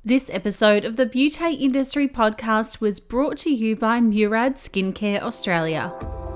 This episode of the Beauty Industry Podcast was brought to you by Murad Skincare Australia.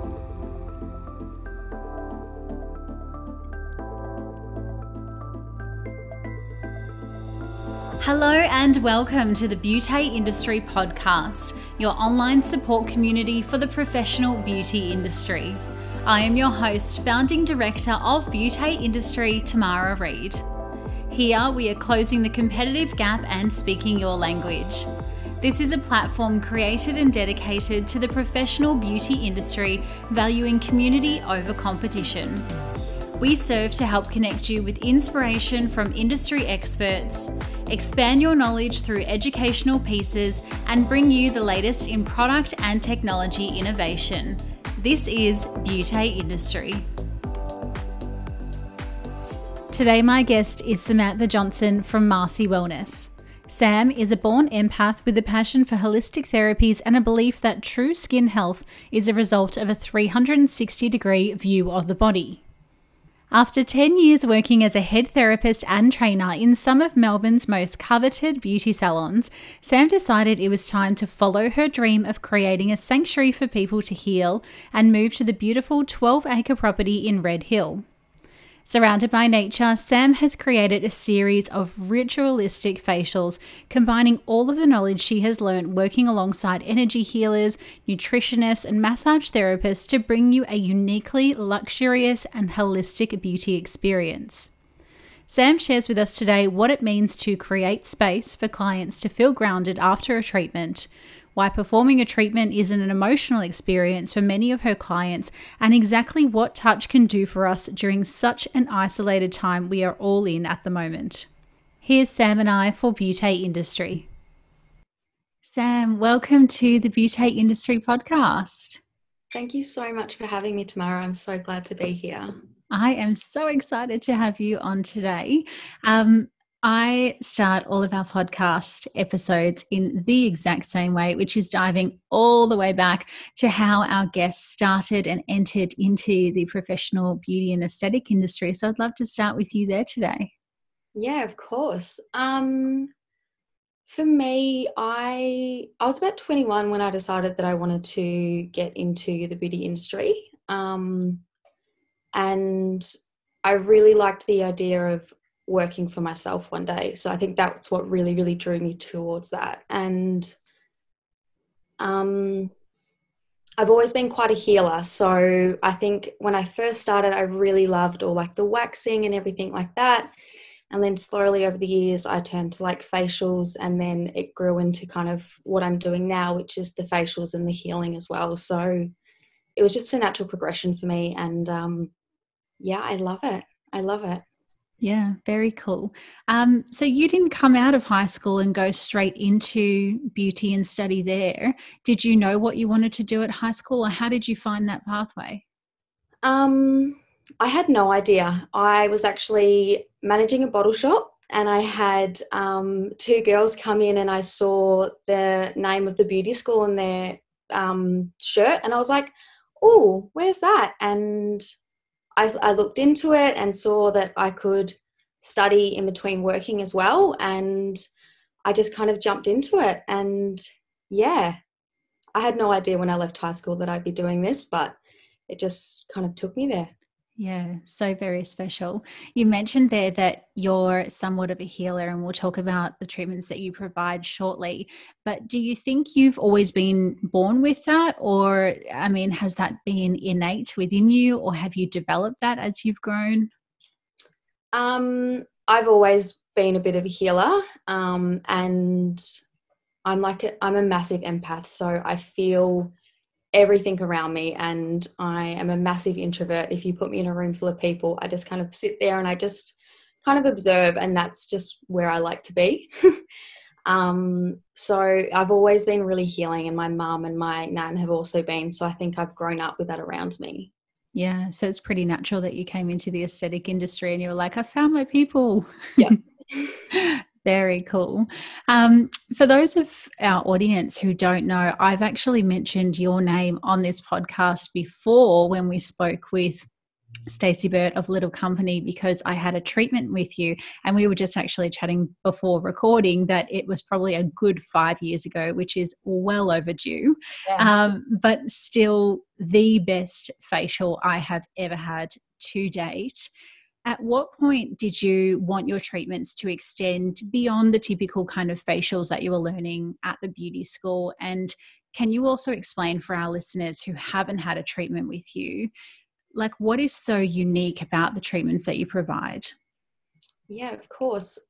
Hello and welcome to the Beauty Industry Podcast, your online support community for the professional beauty industry. I am your host, founding director of Beauty Industry, Tamara Reid. Here we are closing the competitive gap and speaking your language. This is a platform created and dedicated to the professional beauty industry, valuing community over competition. We serve to help connect you with inspiration from industry experts, expand your knowledge through educational pieces, and bring you the latest in product and technology innovation. This is Beauty Industry. Today, my guest is Samantha Johnson from Marcy Wellness. Sam is a born empath with a passion for holistic therapies and a belief that true skin health is a result of a 360-degree view of the body. After 10 years working as a head therapist and trainer in some of Melbourne's most coveted beauty salons, Sam decided it was time to follow her dream of creating a sanctuary for people to heal and move to the beautiful 12-acre property in Red Hill. Surrounded by nature, Sam has created a series of ritualistic facials, combining all of the knowledge she has learned working alongside energy healers, nutritionists, and massage therapists to bring you a uniquely luxurious and holistic beauty experience. Sam shares with us today what it means to create space for clients to feel grounded after a treatment, why performing a treatment is an emotional experience for many of her clients, and exactly what touch can do for us during such an isolated time we are all in at the moment. Here's Sam and I for Beauty Industry. Sam, welcome to the Beauty Industry Podcast. Thank you so much for having me, Tamara. I'm so glad to be here. I am so excited to have you on today. I start all of our podcast episodes in the exact same way, which is diving all the way back to how our guests started and entered into the professional beauty and aesthetic industry. So I'd love to start with you there today. Yeah, of course. For me, I was about 21 when I decided that I wanted to get into the beauty industry. And I really liked the idea of working for myself one day. So I think that's what really, really drew me towards that. And I've always been quite a healer. So I think when I first started, I really loved all like the waxing and everything like that. And then slowly over the years, I turned to like facials, and then it grew into kind of what I'm doing now, which is the facials and the healing as well. So it was just a natural progression for me. And yeah, I love it. I love it. Yeah, very cool. So you didn't come out of high school and go straight into beauty and study there. Did you know what you wanted to do at high school, or how did you find that pathway? I had no idea. I was actually managing a bottle shop, and I had two girls come in, and I saw the name of the beauty school on their shirt, and I was like, oh, where's that? And I looked into it and saw that I could study in between working as well. And I just kind of jumped into it. And yeah, I had no idea when I left high school that I'd be doing this, but it just kind of took me there. Yeah, so very special. You mentioned there that you're somewhat of a healer, and we'll talk about the treatments that you provide shortly. But do you think you've always been born with that? Or, I mean, has that been innate within you, or have you developed that as you've grown? I've always been a bit of a healer, and I'm a massive empath. So I feel everything around me, and I am a massive introvert. If you put me in a room full of people, I just kind of sit there and I just kind of observe, and that's just where I like to be. So I've always been really healing, and my mum and my nan have also been, so I think I've grown up with that around me. Yeah, so it's pretty natural that you came into the aesthetic industry and you were like, I found my people. Yeah. Very cool. For those of our audience who don't know, I've actually mentioned your name on this podcast before when we spoke with Stacey Burt of Little Company, because I had a treatment with you, and we were just actually chatting before recording that it was probably a good 5 years ago, which is well overdue, Yeah. but still the best facial I have ever had to date. At what point did you want your treatments to extend beyond the typical kind of facials that you were learning at the beauty school? And can you also explain for our listeners who haven't had a treatment with you, like, what is so unique about the treatments that you provide? Yeah, of course.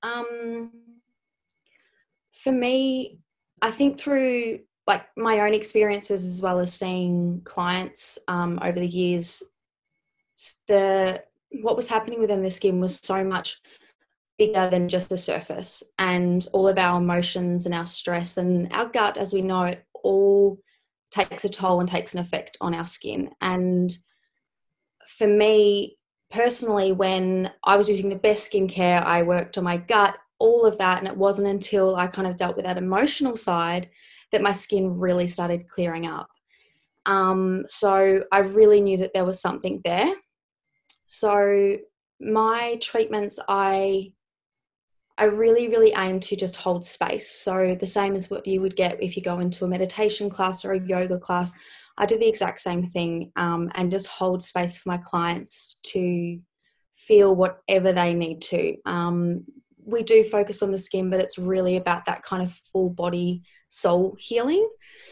For me, I think through like my own experiences as well as seeing clients over the years, the what was happening within the skin was so much bigger than just the surface, and all of our emotions and our stress and our gut, as we know it, all takes a toll and takes an effect on our skin. And for me personally, when I was using the best skincare, I worked on my gut, all of that. And it wasn't until I kind of dealt with that emotional side that my skin really started clearing up. So I really knew that there was something there. So my treatments, I really, really aim to just hold space. So the same as what you would get if you go into a meditation class or a yoga class, I do the exact same thing, and just hold space for my clients to feel whatever they need to. We do focus on the skin, but it's really about that kind of full body soul healing.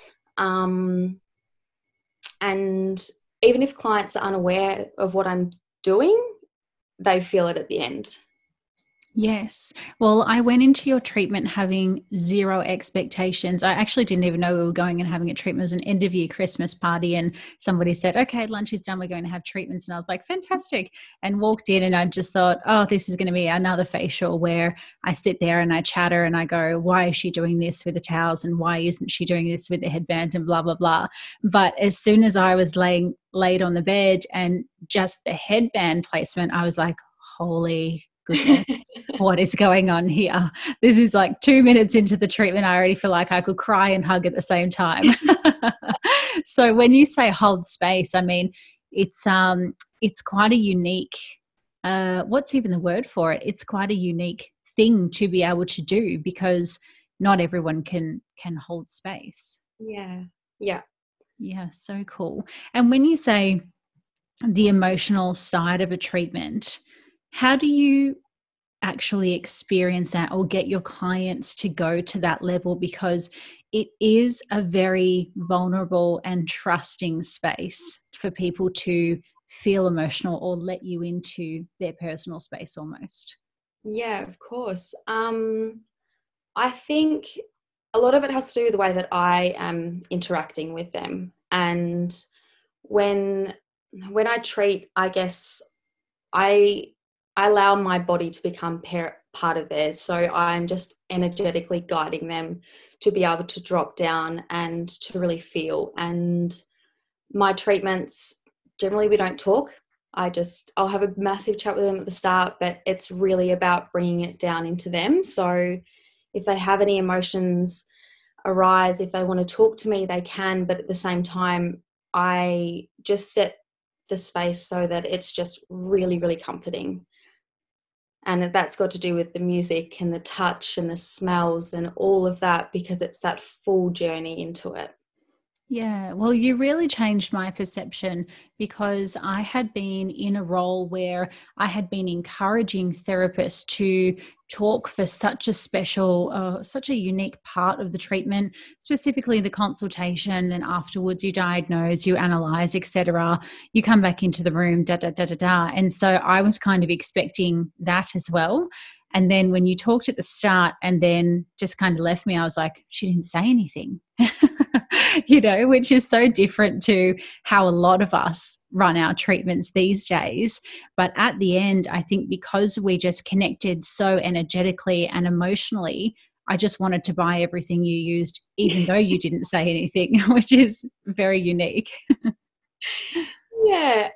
And even if clients are unaware of what I'm doing, they feel it at the end. Yes. Well, I went into your treatment having zero expectations. I actually didn't even know we were going and having a treatment. It was an end of year Christmas party, and somebody said, okay, lunch is done. We're going to have treatments. And I was like, fantastic. And walked in, and I just thought, oh, this is going to be another facial where I sit there and I chatter and I go, why is she doing this with the towels? And why isn't she doing this with the headband, and blah, blah, blah. But as soon as I was laid on the bed and just the headband placement, I was like, holy goodness, what is going on here? This is like 2 minutes into the treatment. I already feel like I could cry and hug at the same time. So when you say hold space, I mean, it's quite a unique, what's even the word for it? It's quite a unique thing to be able to do, because not everyone can hold space. Yeah. Yeah. Yeah, so cool. And when you say the emotional side of a treatment, how do you actually experience that or get your clients to go to that level? Because it is a very vulnerable and trusting space for people to feel emotional or let you into their personal space almost. Yeah, of course. I think a lot of it has to do with the way that I am interacting with them. And when I treat, I guess I allow my body to become part of theirs. So I'm just energetically guiding them to be able to drop down and to really feel. And my treatments, generally we don't talk. I'll have a massive chat with them at the start, but it's really about bringing it down into them. So if they have any emotions arise, if they want to talk to me, they can. But at the same time, I just set the space so that it's just really, really comforting. And that's got to do with the music and the touch and the smells and all of that, because it's that full journey into it. Yeah, well, you really changed my perception, because I had been in a role where I had been encouraging therapists to talk for such a special, such a unique part of the treatment, specifically the consultation. And afterwards, you diagnose, you analyze, etc. You come back into the room, da da da da da. And so I was kind of expecting that as well. And then when you talked at the start and then just kind of left me, I was like, she didn't say anything. Which is so different to how a lot of us run our treatments these days. But at the end, I think because we just connected so energetically and emotionally, I just wanted to buy everything you used, even though you didn't say anything, which is very unique. Yeah.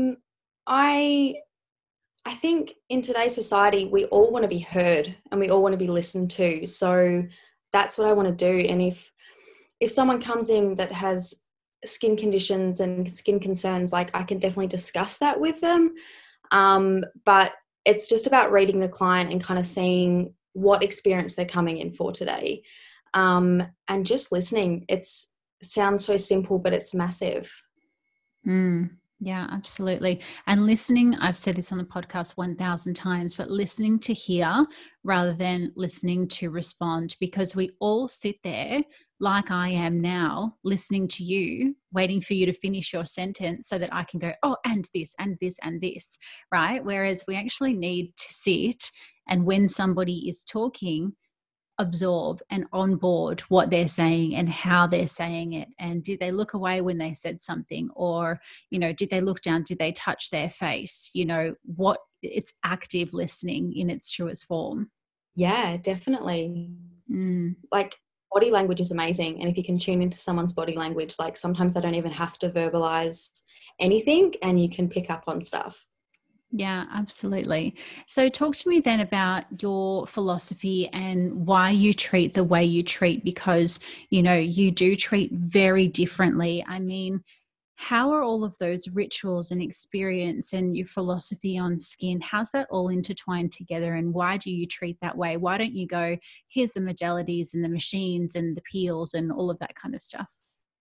I think in today's society, we all want to be heard and we all want to be listened to. So that's what I want to do. And if someone comes in that has skin conditions and skin concerns, like I can definitely discuss that with them. But it's just about reading the client and kind of seeing what experience they're coming in for today. And just listening. It sounds so simple, but it's massive. Yeah, absolutely. And listening, I've said this on the podcast 1,000 times, but listening to hear rather than listening to respond, because we all sit there like I am now, listening to you, waiting for you to finish your sentence so that I can go, oh, and this, and this, and this, right? Whereas we actually need to sit, and when somebody is talking, absorb and onboard what they're saying and how they're saying it. And did they look away when they said something? Or, did they look down? Did they touch their face? What it's active listening in its truest form. Yeah, definitely. Like body language is amazing. And if you can tune into someone's body language, like sometimes they don't even have to verbalize anything and you can pick up on stuff. Yeah, absolutely. So talk to me then about your philosophy and why you treat the way you treat, because, you do treat very differently. I mean, how are all of those rituals and experience and your philosophy on skin, how's that all intertwined together, and why do you treat that way? Why don't you go, here's the modalities and the machines and the peels and all of that kind of stuff?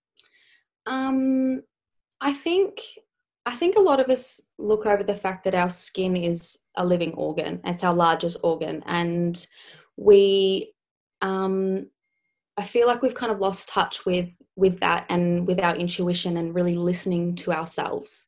I think a lot of us look over the fact that our skin is a living organ. It's our largest organ. And I feel like we've kind of lost touch with that and with our intuition and really listening to ourselves.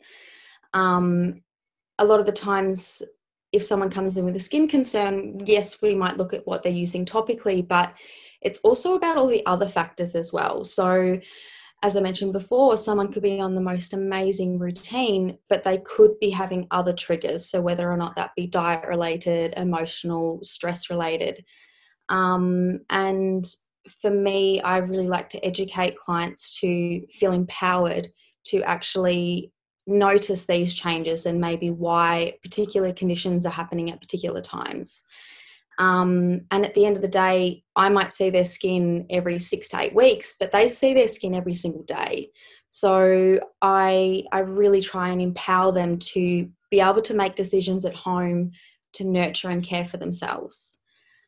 A lot of the times, if someone comes in with a skin concern, yes, we might look at what they're using topically, but it's also about all the other factors as well. So as I mentioned before, someone could be on the most amazing routine, but they could be having other triggers. So whether or not that be diet related, emotional, stress related. And for me, I really like to educate clients to feel empowered to actually notice these changes and maybe why particular conditions are happening at particular times. And at the end of the day, I might see their skin every 6 to 8 weeks, but they see their skin every single day. So I really try and empower them to be able to make decisions at home to nurture and care for themselves.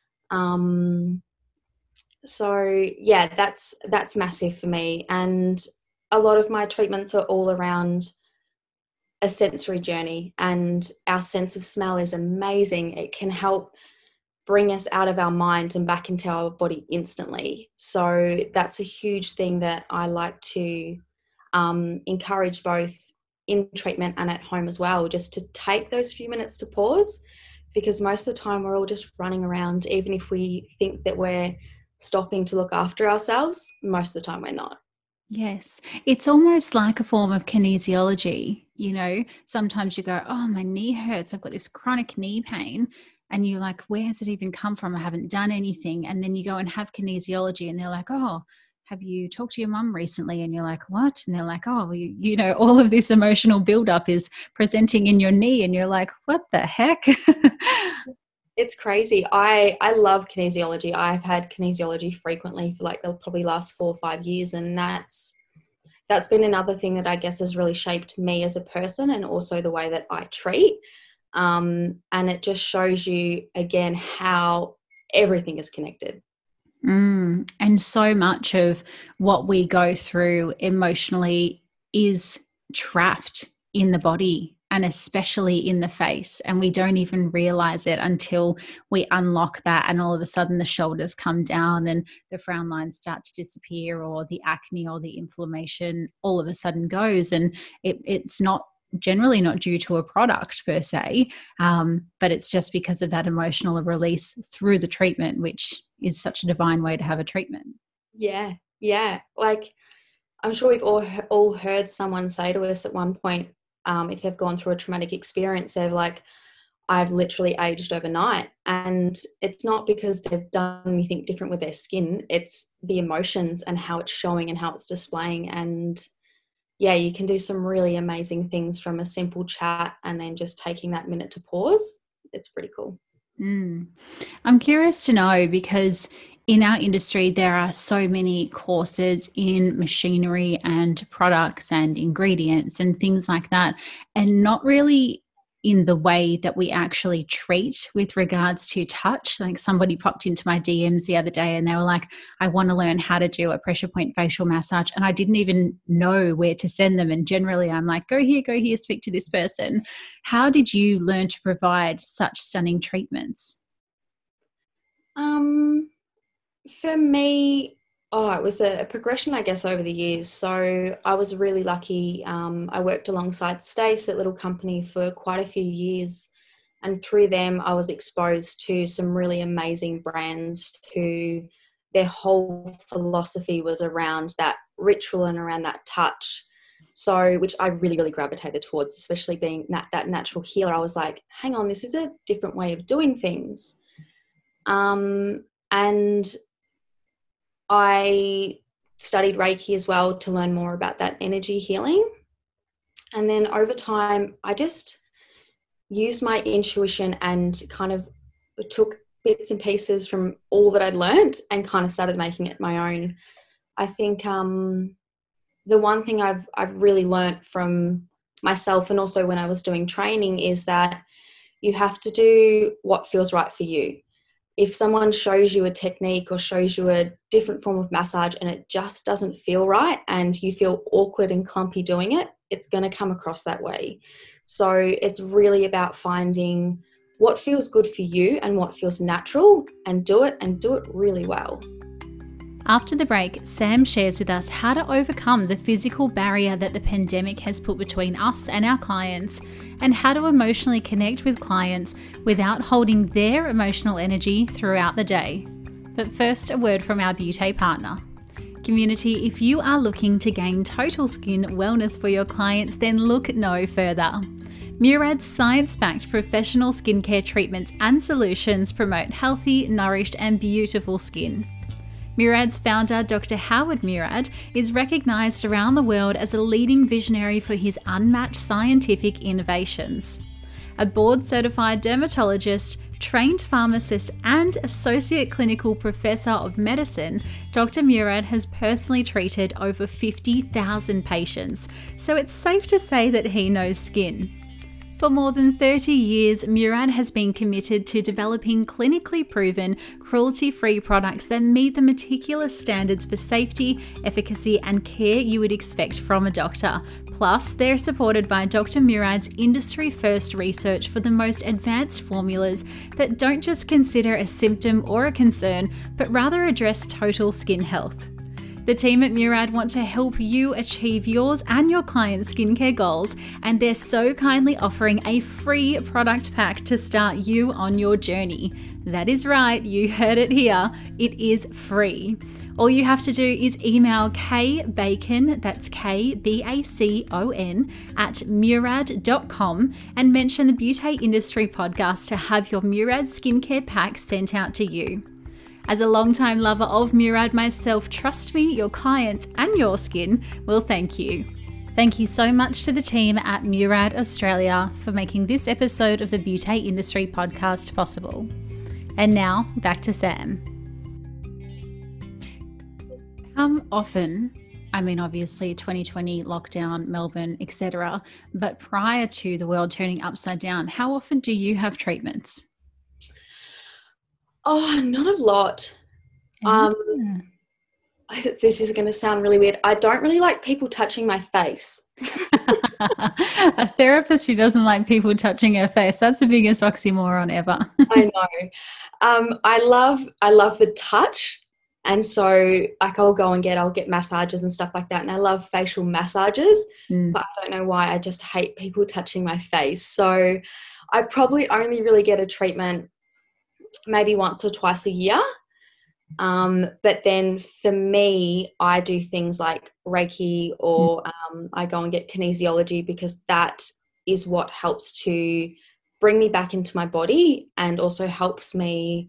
So yeah, that's massive for me. And a lot of my treatments are all around a sensory journey, and our sense of smell is amazing. It can help bring us out of our mind and back into our body instantly. So that's a huge thing that I like to encourage both in treatment and at home as well, just to take those few minutes to pause, because most of the time we're all just running around. Even if we think that we're stopping to look after ourselves, most of the time we're not. Yes. It's almost like a form of kinesiology. Sometimes you go, oh, my knee hurts. I've got this chronic knee pain. And you're like, where has it even come from? I haven't done anything. And then you go and have kinesiology and they're like, oh, have you talked to your mum recently? And you're like, what? And they're like, oh, well, all of this emotional buildup is presenting in your knee. And you're like, what the heck? It's crazy. I love kinesiology. I've had kinesiology frequently for they'll probably last 4 or 5 years. And that's been another thing that I guess has really shaped me as a person and also the way that I treat. And it just shows you again how everything is connected. And so much of what we go through emotionally is trapped in the body and especially in the face. And we don't even realize it until we unlock that. And all of a sudden the shoulders come down and the frown lines start to disappear, or the acne or the inflammation all of a sudden goes. And it's not generally not due to a product per se, but it's just because of that emotional release through the treatment, which is such a divine way to have a treatment. Yeah. I'm sure we've all heard someone say to us at one point, if they've gone through a traumatic experience, they're like, I've literally aged overnight. And it's not because they've done anything different with their skin. It's the emotions and how it's showing and how it's displaying. And yeah, you can do some really amazing things from a simple chat and then just taking that minute to pause. It's pretty cool. I'm curious to know, because In our industry, there are so many courses in machinery and products and ingredients and things like that, and not really in the way that we actually treat with regards to touch. Like somebody popped into my DMs the other day and they were like, I want to learn how to do a pressure point facial massage. And I didn't even know where to send them. And generally I'm like, go here, speak to this person. How did you learn to provide such stunning treatments? For me, it was a progression, I guess, over the years. So I was really lucky. I worked alongside Stace at Little Company for quite a few years. And through them, I was exposed to some really amazing brands who their whole philosophy was around that ritual and around that touch. So, which I really, really gravitated towards, especially being that natural healer. I was like, hang on, this is a different way of doing things. And I studied Reiki as well to learn more about that energy healing. And then over time, I just used my intuition and kind of took bits and pieces from all that I'd learned and kind of started making it my own. I think the one thing I've really learned from myself, and also when I was doing training, is that you have to do what feels right for you. If someone shows you a technique or shows you a different form of massage and it just doesn't feel right and you feel awkward and clumpy doing it, it's going to come across that way. So it's really about finding what feels good for you and what feels natural, and do it really well. After the break, Sam shares with us how to overcome the physical barrier that the pandemic has put between us and our clients, and how to emotionally connect with clients without holding their emotional energy throughout the day. But first, a word from our beauty partner. Community, if you are looking to gain total skin wellness for your clients, then look no further. Murad's science-backed professional skincare treatments and solutions promote healthy, nourished and beautiful skin. Murad's founder, Dr. Howard Murad, is recognised around the world as a leading visionary for his unmatched scientific innovations. A board-certified dermatologist, trained pharmacist and associate clinical professor of medicine, Dr. Murad has personally treated over 50,000 patients, so it's safe to say that he knows skin. For more than 30 years, Murad has been committed to developing clinically proven, cruelty-free products that meet the meticulous standards for safety, efficacy, and care you would expect from a doctor. Plus, they're supported by Dr. Murad's industry-first research for the most advanced formulas that don't just consider a symptom or a concern, but rather address total skin health. The team at Murad want to help you achieve yours and your clients' skincare goals, and they're so kindly offering a free product pack to start you on your journey. That is right, you heard it here. It is free. All you have to do is email kbacon, that's KBACON, at murad.com and mention the Beauty Industry Podcast to have your Murad skincare pack sent out to you. As a longtime lover of Murad myself, trust me, your clients and your skin will thank you. Thank you so much to the team at Murad Australia for making this episode of the Beauty Industry Podcast possible. And now, back to Sam. How often, I mean, obviously 2020, lockdown, Melbourne, etc., but prior to the world turning upside down, how often do you have treatments? Oh, not a lot. This is going to sound really weird. I don't really like people touching my face. A therapist who doesn't like people touching her face, that's the biggest oxymoron ever. I know. I love the touch. And so like I'll get massages and stuff like that. And I love facial massages, but I don't know why. I just hate people touching my face. So I probably only really get a treatment maybe once or twice a year. But then for me, I do things like Reiki or I go and get kinesiology, because that is what helps to bring me back into my body and also helps me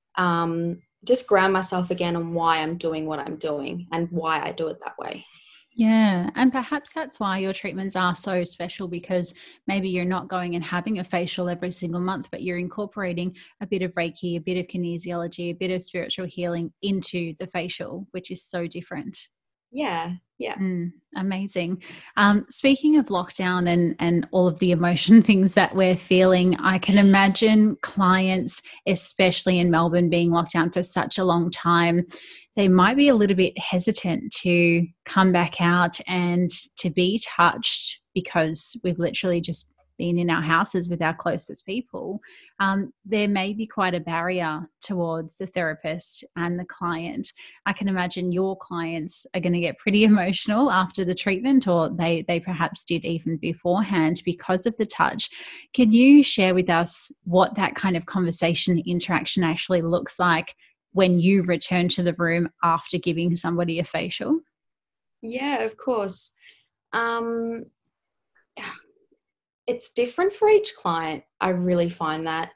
just ground myself again on why I'm doing what I'm doing and why I do it that way. Yeah, and perhaps that's why your treatments are so special, because maybe you're not going and having a facial every single month, but you're incorporating a bit of Reiki, a bit of kinesiology, a bit of spiritual healing into the facial, which is so different. Yeah, yeah. Amazing. Speaking of lockdown and all of the emotion things that we're feeling, I can imagine clients, especially in Melbourne, being locked down for such a long time. They might be a little bit hesitant to come back out and to be touched, because we've literally just been in our houses with our closest people. There may be quite a barrier towards the therapist and the client. I can imagine your clients are going to get pretty emotional after the treatment, or they perhaps did even beforehand, because of the touch. Can you share with us what that kind of conversation interaction actually looks like when you return to the room after giving somebody a facial? Yeah, of course. Um, it's different for each client. I really find that.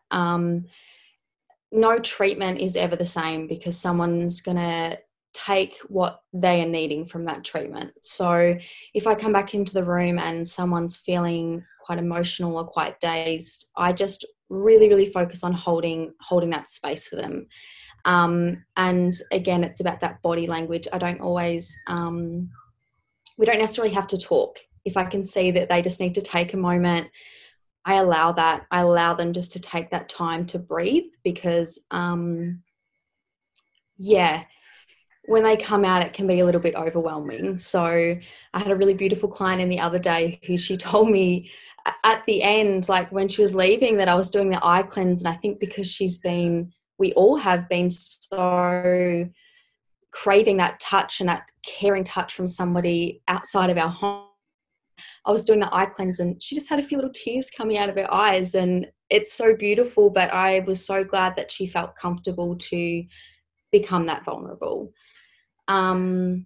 No treatment is ever the same, because someone's going to take what they are needing from that treatment. So if I come back into the room and someone's feeling quite emotional or quite dazed, I just really, really focus on holding that space for them. And again, it's about that body language. I don't always, we don't necessarily have to talk. If I can see that they just need to take a moment, I allow that. I allow them just to take that time to breathe, because, yeah, when they come out, it can be a little bit overwhelming. So I had a really beautiful client in the other day who she told me at the end, like when she was leaving, that I was doing the eye cleanse. And I think because we all have been so craving that touch and that caring touch from somebody outside of our home. I was doing the eye cleanse and she just had a few little tears coming out of her eyes, and it's so beautiful, but I was so glad that she felt comfortable to become that vulnerable. Um,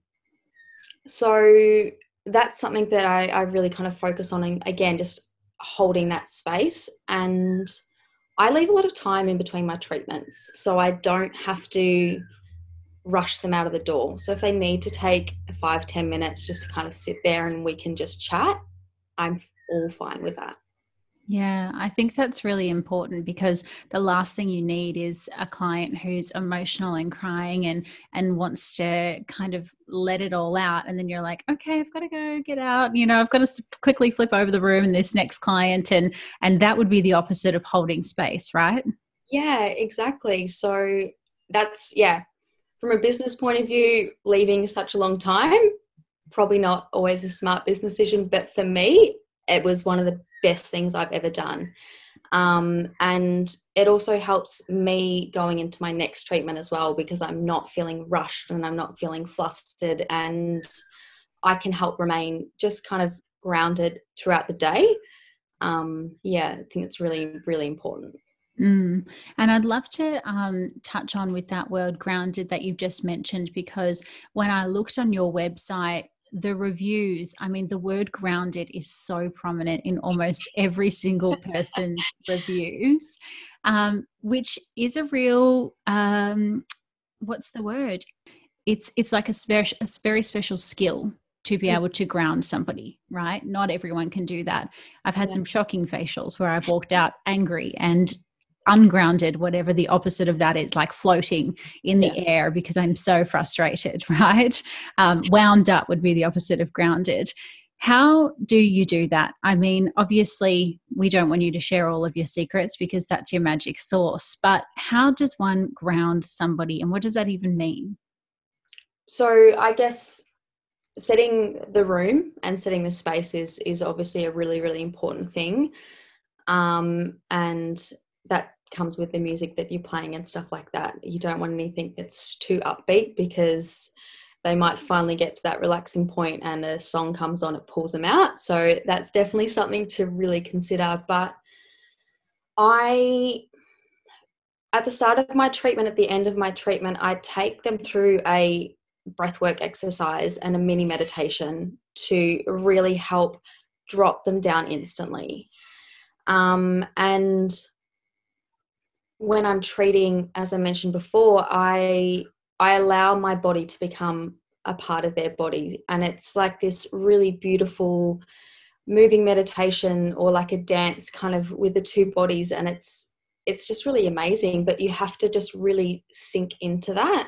so that's something that I really kind of focus on, and again, just holding that space. And I leave a lot of time in between my treatments, so I don't have to rush them out of the door. So if they need to take 5-10 minutes just to kind of sit there and we can just chat, I'm all fine with that. Yeah, I think that's really important, because the last thing you need is a client who's emotional and crying and wants to kind of let it all out, and then you're like, okay, I've got to go get out. I've got to quickly flip over the room and this next client, and that would be the opposite of holding space, right? Yeah, exactly. So that's, yeah, from a business point of view, leaving such a long time, probably not always a smart business decision, but for me, it was one of the best things I've ever done. And it also helps me going into my next treatment as well, because I'm not feeling rushed and I'm not feeling flustered, and I can help remain just kind of grounded throughout the day. Yeah, I think it's really, really important. Mm. And I'd love to touch on with that word grounded that you've just mentioned, because when I looked on your website, the reviews, I mean, the word grounded is so prominent in almost every single person's reviews, which is a real, what's the word? It's like a very special skill to be able to ground somebody, right? Not everyone can do that. I've had Yeah. some shocking facials where I've walked out angry and ungrounded, whatever the opposite of that is, like floating in Yeah. the air because I'm so frustrated, right? Wound up would be the opposite of grounded. How do you do that? I mean, obviously, we don't want you to share all of your secrets because that's your magic sauce, but how does one ground somebody, and what does that even mean? So I guess setting the room and setting the space is obviously a really, really important thing. And that comes with the music that you're playing and stuff like that. You don't want anything that's too upbeat, because they might finally get to that relaxing point and a song comes on, it pulls them out. So that's definitely something to really consider. But I, at the start of my treatment, at the end of my treatment, I take them through a breathwork exercise and a mini meditation to really help drop them down instantly. And when I'm treating, as I mentioned before, I allow my body to become a part of their body. And it's like this really beautiful moving meditation, or like a dance kind of with the two bodies. And it's just really amazing, but you have to just really sink into that.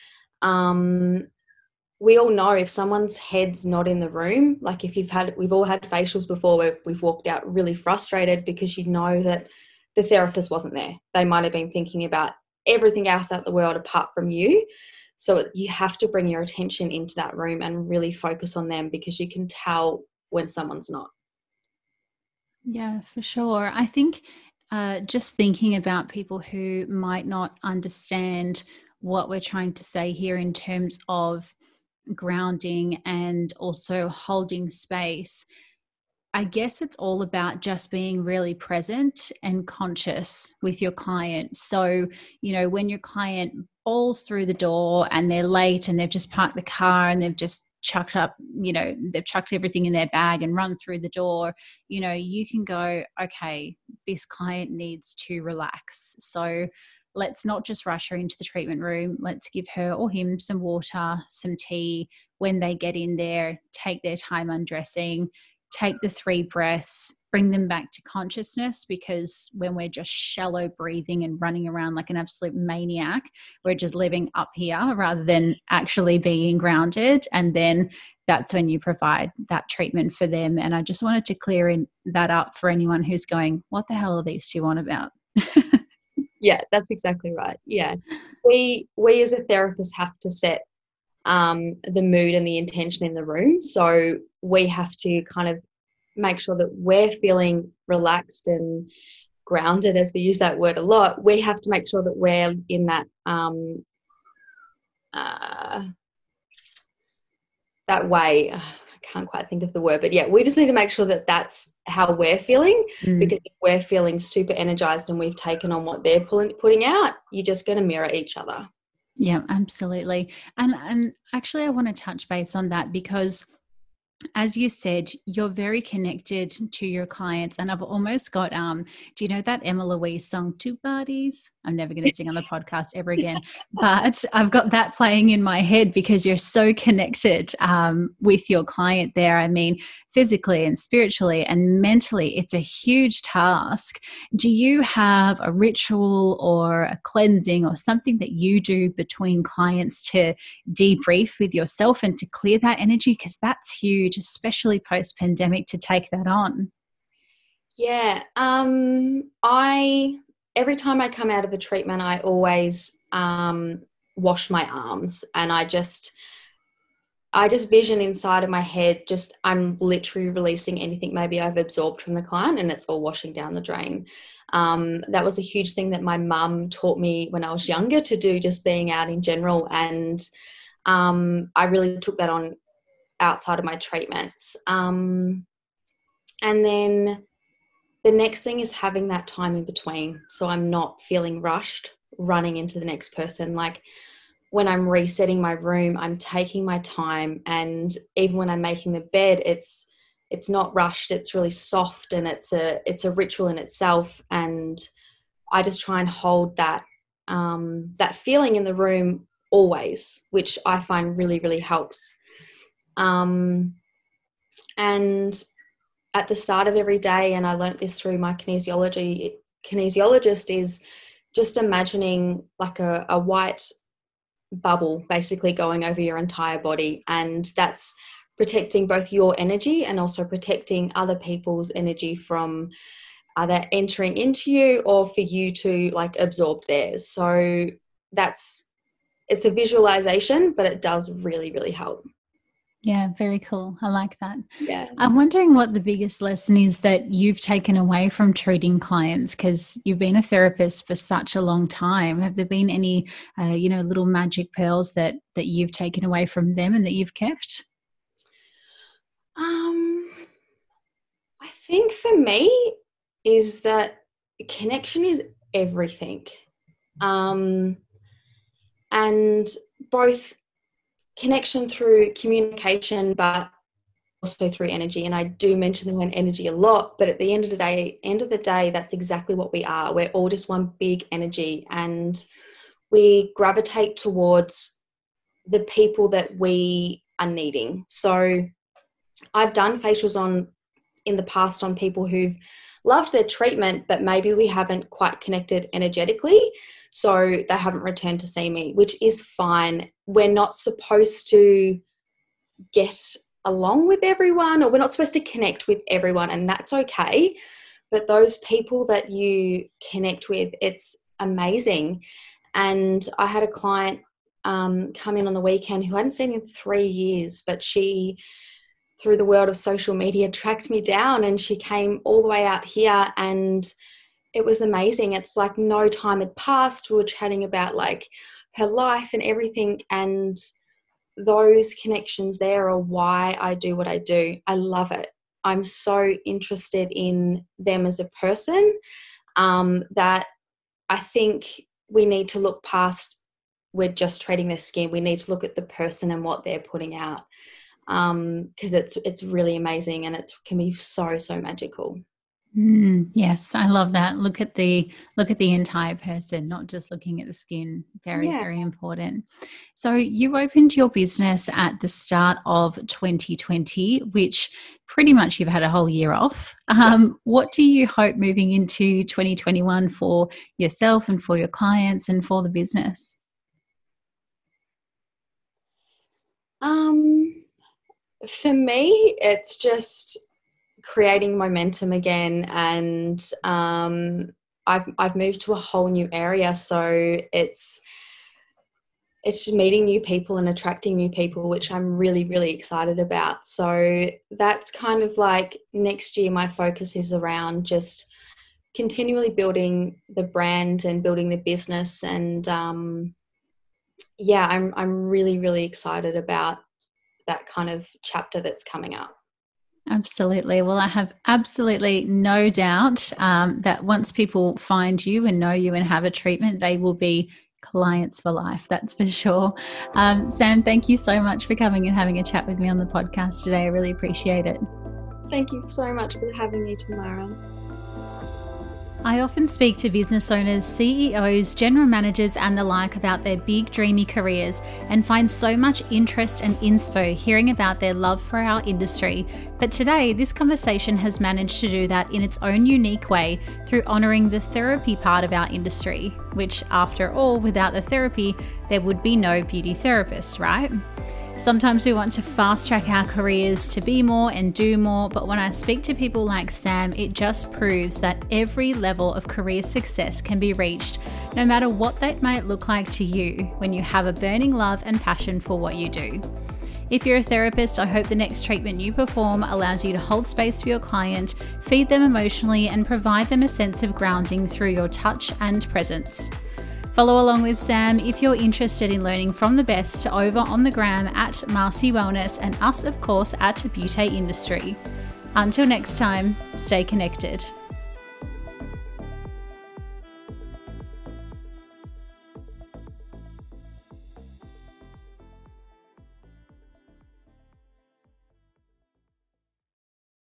We all know if someone's head's not in the room, like if we've all had facials before where we've walked out really frustrated because you know that the therapist wasn't there. They might have been thinking about everything else out the world apart from you. So you have to bring your attention into that room and really focus on them, because you can tell when someone's not. Yeah, for sure. I think just thinking about people who might not understand what we're trying to say here in terms of grounding and also holding space, I guess it's all about just being really present and conscious with your client. So, when your client falls through the door and they're late and they've just parked the car and they've just chucked up, they've chucked everything in their bag and run through the door, you can go, okay, this client needs to relax. So let's not just rush her into the treatment room. Let's give her or him some water, some tea. When they get in there, take their time undressing, take the 3 breaths, bring them back to consciousness, because when we're just shallow breathing and running around like an absolute maniac, we're just living up here rather than actually being grounded. And then that's when you provide that treatment for them. And I just wanted to clear that up for anyone who's going, what the hell are these two on about? Yeah, that's exactly right. Yeah. We as a therapist have to set the mood and the intention in the room. So we have to kind of make sure that we're feeling relaxed and grounded, as we use that word a lot. We have to make sure that we're in that that way. I can't quite think of the word, but yeah, we just need to make sure that that's how we're feeling, because if we're feeling super energized and we've taken on what they're putting out, you're just going to mirror each other. Yeah, absolutely. And actually I want to touch base on that, because as you said, you're very connected to your clients. And I've almost got, do you know that Emma Louise song, Two Bodies? I'm never going to sing on the podcast ever again, but I've got that playing in my head because you're so connected with your client there. I mean, physically and spiritually and mentally, it's a huge task. Do you have a ritual or a cleansing or something that you do between clients to debrief with yourself and to clear that energy? Because that's huge, especially post-pandemic, to take that on. Yeah. Every time I come out of the treatment, I always wash my arms, and I just vision inside of my head, I'm literally releasing anything maybe I've absorbed from the client, and it's all washing down the drain. That was a huge thing that my mum taught me when I was younger to do, just being out in general. And I really took that on outside of my treatments. And then the next thing is having that time in between. So I'm not feeling rushed running into the next person. Like when I'm resetting my room, I'm taking my time. And even when I'm making the bed, it's not rushed. It's really soft, and it's a ritual in itself. And I just try and hold that feeling in the room always, which I find really, really helps. And at the start of every day, and I learnt this through my kinesiologist, is just imagining like a white bubble basically going over your entire body, and that's protecting both your energy and also protecting other people's energy from either entering into you or for you to like absorb theirs. So it's a visualization, but it does really, really help. Yeah, very cool. I like that. Yeah. I'm wondering what the biggest lesson is that you've taken away from treating clients, because you've been a therapist for such a long time. Have there been any, little magic pearls that you've taken away from them and that you've kept? I think for me is that connection is everything. And both connection through communication, but also through energy. And I do mention the word energy a lot, but at the end of the day, that's exactly what we are. We're all just one big energy, and we gravitate towards the people that we are needing. So I've done facials in the past on people who've loved their treatment, but maybe we haven't quite connected energetically. So they haven't returned to see me, which is fine. We're not supposed to get along with everyone, or we're not supposed to connect with everyone, and that's okay. But those people that you connect with, it's amazing. And I had a client come in on the weekend who I hadn't seen in 3 years, but she, through the world of social media, tracked me down, and she came all the way out here, and it was amazing. It's like no time had passed. We were chatting about like her life and everything, and those connections there are why I do what I do. I love it. I'm so interested in them as a person that I think we need to look past we're just treating their skin. We need to look at the person and what they're putting out, because it's really amazing, and it can be so magical. Yes, I love that. Look at the entire person, not just looking at the skin. Very important. So you opened your business at the start of 2020, which pretty much you've had a whole year off. What do you hope moving into 2021 for yourself and for your clients and for the business? For me, it's just creating momentum again, and I've moved to a whole new area, so it's meeting new people and attracting new people, which I'm really excited about. So that's kind of like next year my focus is around just continually building the brand and building the business, and I'm really excited about that kind of chapter that's coming up. Absolutely. Well, I have absolutely no doubt that once people find you and know you and have a treatment, they will be clients for life. That's for sure. Sam, thank you so much for coming and having a chat with me on the podcast today. I really appreciate it. Thank you so much for having me, Tamara. I often speak to business owners, CEOs, general managers and the like about their big dreamy careers, and find so much interest and inspo hearing about their love for our industry. But today, this conversation has managed to do that in its own unique way through honouring the therapy part of our industry, which after all, without the therapy, there would be no beauty therapists, right? Sometimes we want to fast track our careers to be more and do more, but when I speak to people like Sam, it just proves that every level of career success can be reached, no matter what that might look like to you, when you have a burning love and passion for what you do. If you're a therapist, I hope the next treatment you perform allows you to hold space for your client, feed them emotionally, and provide them a sense of grounding through your touch and presence. Follow along with Sam if you're interested in learning from the best over on the gram at Marcy Wellness, and us, of course, at Beauté Industry. Until next time, stay connected.